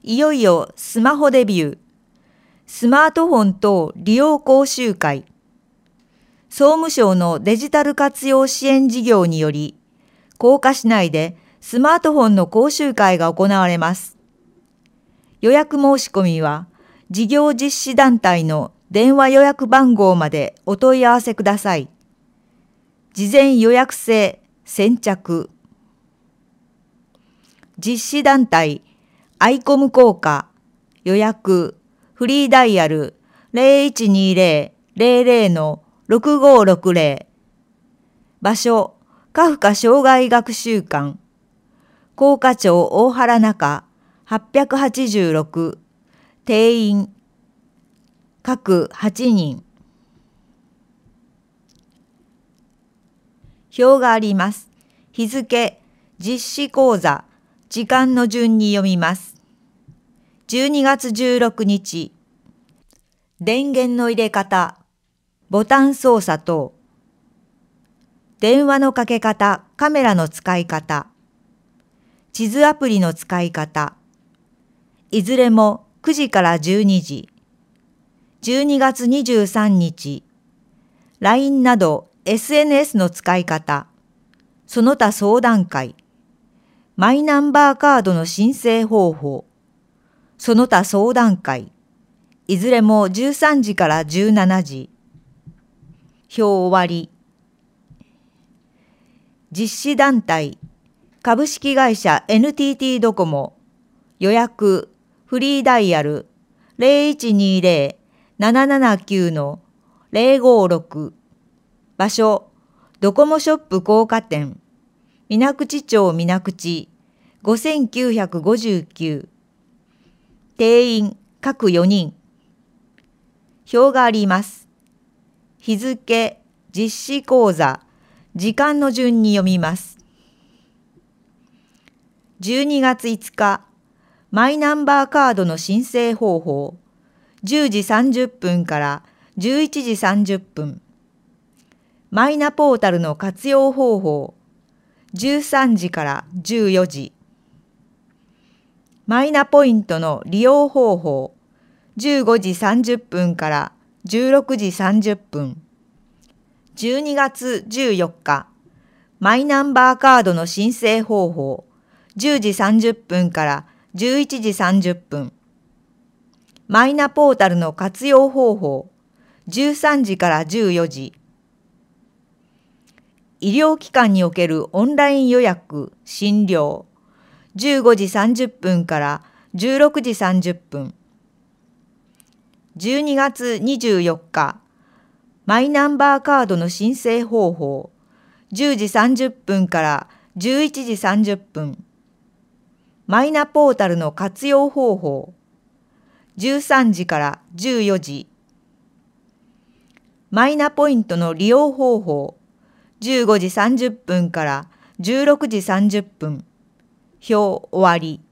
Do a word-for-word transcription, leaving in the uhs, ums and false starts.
いよいよスマホデビュー。スマートフォン等利用講習会。総務省のデジタル活用支援事業により、甲賀市内でスマートフォンの講習会が行われます。予約申し込みは、事業実施団体の電話予約番号までお問い合わせください。事前予約制、先着。実施団体、アイコム効果、予約、フリーダイヤル ゼロいちにゼロ ゼロゼロのろくごろくゼロ。場所、カフカ障害学習館。甲賀町大原中はっぴゃくはちじゅうろく。定員、各はちにん。表があります。日付、実施講座、時間の順に読みます。じゅうにがつじゅうろくにち、電源の入れ方、ボタン操作等、電話のかけ方、カメラの使い方、地図アプリの使い方、いずれもくじからじゅうにじ、じゅうにがつにじゅうさんにち、ライン など エスエヌエス の使い方、その他相談会、マイナンバーカードの申請方法、その他相談会、いずれもじゅうさんじからじゅうしちじ。表終わり。実施団体、株式会社 エヌティーティー ドコモ、予約、フリーダイヤル ゼロいちにゼロ ななななきゅうのゼロごろく。場所、ドコモショップ甲賀店、水口町水口ごせんきゅうひゃくごじゅうきゅう。定員、各よにん。表があります。日付、実施講座、時間の順に読みます。じゅうにがついつか、マイナンバーカードの申請方法、じゅうじさんじゅっぷんからじゅういちじさんじゅっぷん。マイナポータルの活用方法、じゅうさんじからじゅうよじ。マイナポイントの利用方法、じゅうごじさんじゅっぷんからじゅうろくじさんじゅっぷん。じゅうにがつじゅうよっか、マイナンバーカードの申請方法、じゅうじさんじゅっぷんからじゅういちじさんじゅっぷん。マイナポータルの活用方法、じゅうさんじからじゅうよじ。医療機関におけるオンライン予約、診療、じゅうごじさんじゅっぷんからじゅうろくじさんじゅっぷん。じゅうにがつにじゅうよっか、マイナンバーカードの申請方法、じゅうじさんじゅっぷんからじゅういちじさんじゅっぷん。マイナポータルの活用方法、じゅうさんじからじゅうよじ。マイナポイントの利用方法、じゅうごじさんじゅっぷんからじゅうろくじさんじゅっぷん。表終わり。